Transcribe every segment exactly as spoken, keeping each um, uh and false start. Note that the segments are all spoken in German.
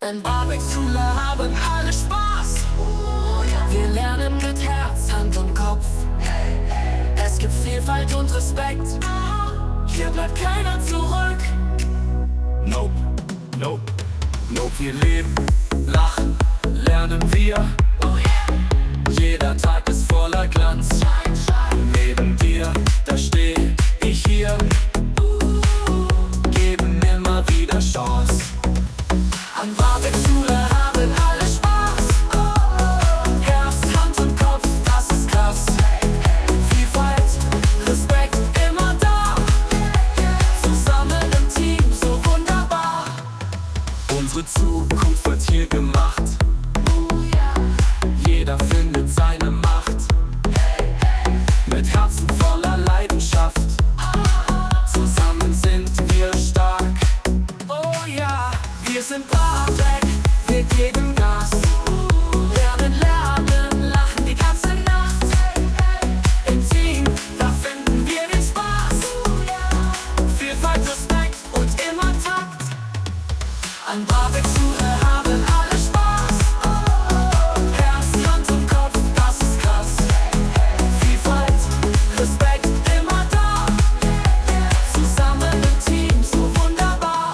In Barbeck-Schule haben alle Spaß. Wir lernen mit Herz, Hand und Kopf. Es gibt Vielfalt und Respekt. Hier bleibt keiner zurück. Nope, nope, nope. Wir leben, lachen, lernen wir. Jeder Tag ist voller Glanz. Neben dir, da steh ich hier. Geben immer wieder Chance. An Barbeck-Schule haben alle Spaß. Herz, Hand und Kopf, das ist krass. Vielfalt, Respekt, immer da. Zusammen im Team, so wunderbar. Unsere Zukunft wird hier gemacht. Jeder findet seine Macht. Mit Herzen voller Leidenschaft. Zusammen sind wir stark. Oh ja, wir sind Barbeck, wir geben Gas. Lernen, lernen, lachen die ganze Nacht. Im Team, da finden wir den Spaß. Vielfalt, Respekt und immer Takt. An Barbeck-Schule haben alle Spaß. Herz, Hand und Kopf, das ist krass. Vielfalt, Respekt, immer da. Zusammen im Team, so wunderbar.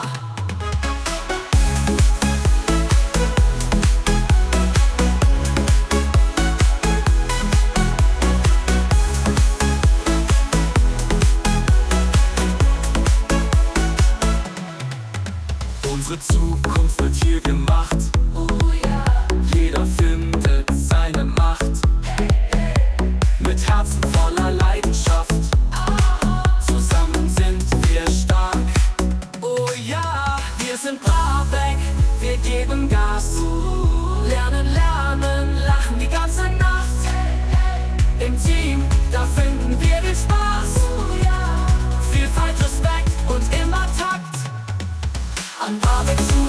Unsere Zukunft wird hier gemacht. Jeder findet seine Macht. Mit Herzen voller Leidenschaft. Zusammen sind wir stark. Oh ja, wir sind Barbeck, wir geben Gas. Lernen, lernen, lachen die ganze Nacht. Im Team, da finden wir den Spaß. Vielfalt, Respekt und immer Takt. An Barbeck-Schule